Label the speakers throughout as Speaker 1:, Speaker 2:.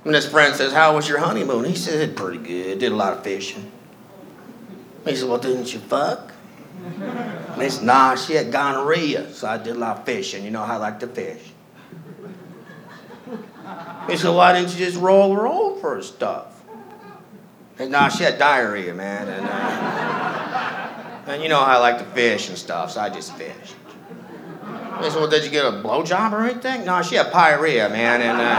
Speaker 1: And his friend says, how was your honeymoon? He said, pretty good. Did a lot of fishing. He said, well, didn't you fuck? And he said, nah, she had gonorrhea, so I did a lot of fishing. You know how I like to fish. He said, why didn't you just roll her over and stuff? He said, nah, she had diarrhea, man. And you know how I like to fish and stuff, so I just fished. He said, well, did you get a blowjob or anything? No, she had pyorrhea, man.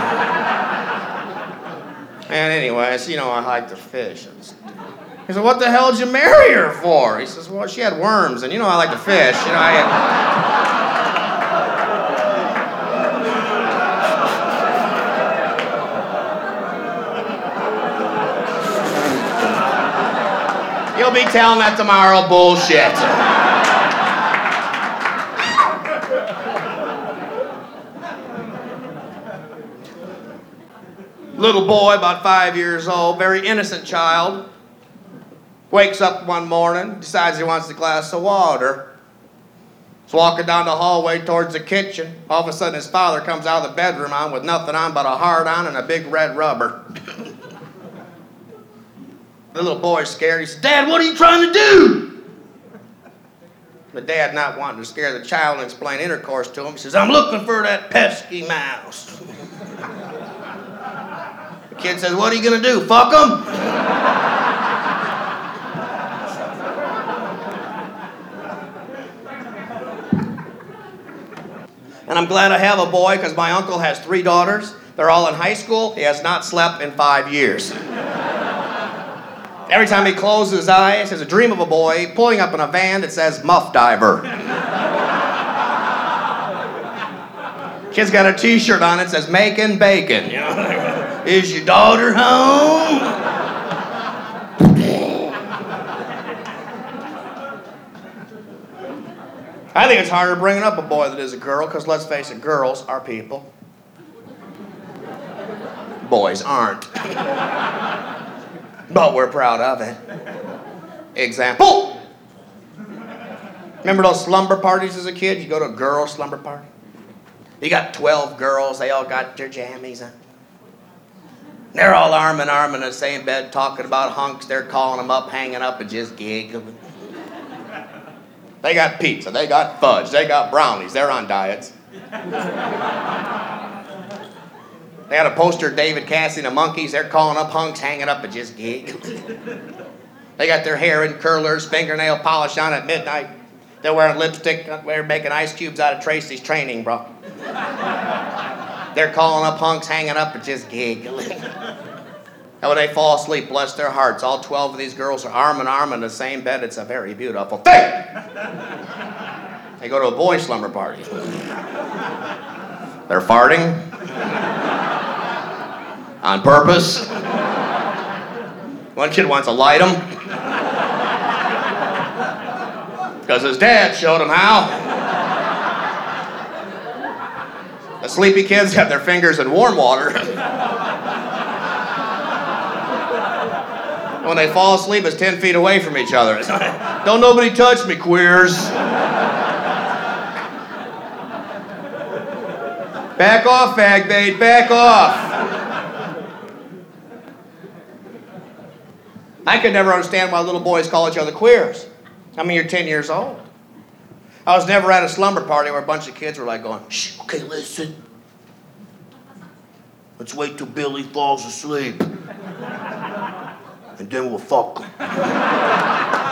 Speaker 1: And anyways, you know, I like to fish. He said, what the hell did you marry her for? He says, well, she had worms, and you know I like to fish. You know, You'll be telling that tomorrow, bullshit. Little boy, about 5 years old, very innocent child, wakes up one morning, decides he wants a glass of water. He's walking down the hallway towards the kitchen. All of a sudden, his father comes out of the bedroom on with nothing on but a hard on and a big red rubber. The little boy's scared. He says, Dad, what are you trying to do? The dad, not wanting to scare the child and explain intercourse to him, he says, I'm looking for that pesky mouse. The kid says, what are you going to do, fuck him? And I'm glad I have a boy because my uncle has 3 daughters. They're all in high school. He has not slept in 5 years. Every time he closes his eyes, he has a dream of a boy pulling up in a van that says Muff Diver. Kid's got a t-shirt on it that says Making Bacon. You know? Is your daughter home? I think it's harder bringing up a boy than it is a girl, because let's face it, girls are people. Boys aren't. But we're proud of it. Example. Remember those slumber parties as a kid? You go to a girl slumber party. You got 12 girls. They all got their jammies on. They're all arm in arm in the same bed talking about hunks. They're calling them up, hanging up, and just giggling. They got pizza. They got fudge. They got brownies. They're on diets. They had a poster of David Cassidy and the Monkees. They're calling up hunks, hanging up, and just giggling. They got their hair in curlers, fingernail polish on at midnight. They're wearing lipstick. They're making ice cubes out of Tracy's training, bro. They're calling up hunks, hanging up, and just giggling. And when they fall asleep, bless their hearts, all 12 of these girls are arm in arm in the same bed. It's a very beautiful thing. They go to a boy slumber party. They're farting. On purpose. One kid wants to light him. Because his dad showed him how. The sleepy kids have their fingers in warm water. When they fall asleep, it's 10 feet away from each other. Don't nobody touch me, queers. Back off, fag bait, back off. I could never understand why little boys call each other queers. I mean, you're 10 years old. I was never at a slumber party where a bunch of kids were like going, shh, okay, listen. Let's wait till Billy falls asleep. And then we'll fuck him.